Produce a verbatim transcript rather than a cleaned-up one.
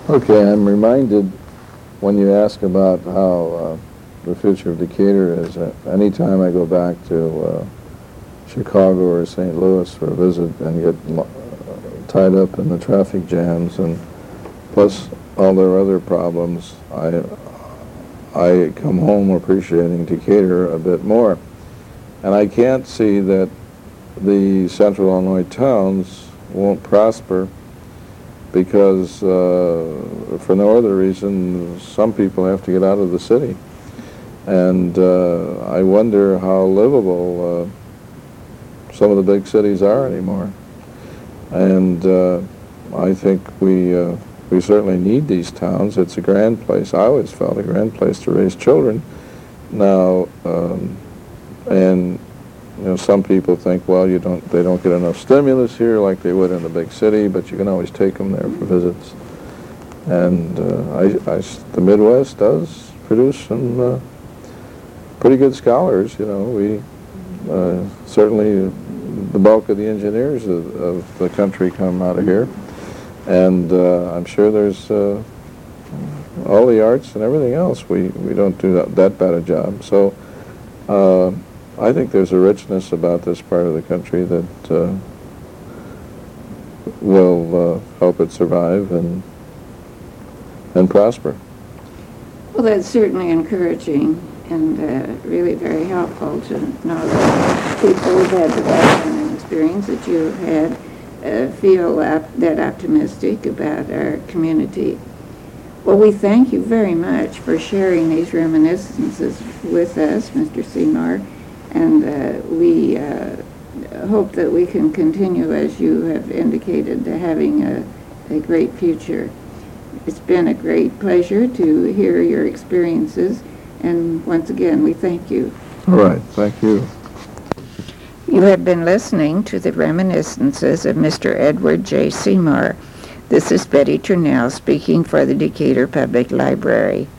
Okay, I'm reminded when you ask about how uh, the future of Decatur is, uh, anytime I go back to uh, Chicago or Saint Louis for a visit and get uh, tied up in the traffic jams and plus all their other problems, I I come home appreciating Decatur a bit more. And I can't see that the Central Illinois towns won't prosper because uh, for no other reason, some people have to get out of the city. And uh, I wonder how livable uh, some of the big cities are anymore. And uh, I think we uh, we certainly need these towns. It's a grand place. I always felt a grand place to raise children. Now, um, and you know, some people think, well, you don't, they don't get enough stimulus here like they would in the big city, but you can always take them there for visits. And uh, I, I, the Midwest does produce some uh, pretty good scholars. You know, we uh, certainly the bulk of the engineers of, of the country come out of here, and uh, I'm sure there's uh, all the arts and everything else. We we don't do that, that bad a job. So. Uh, I think there's a richness about this part of the country that uh, will uh, help it survive and and prosper. Well, that's certainly encouraging and uh, really very helpful to know that people who've had the background and experience that you have had uh, feel op- that optimistic about our community. Well, we thank you very much for sharing these reminiscences with us, Mister Seymour. And uh, we uh, hope that we can continue, as you have indicated, to having a, a great future. It's been a great pleasure to hear your experiences, and once again, we thank you. All right, thank you. You have been listening to the reminiscences of Mister Edward J. Seymour. This is Betty Turnell speaking for the Decatur Public Library.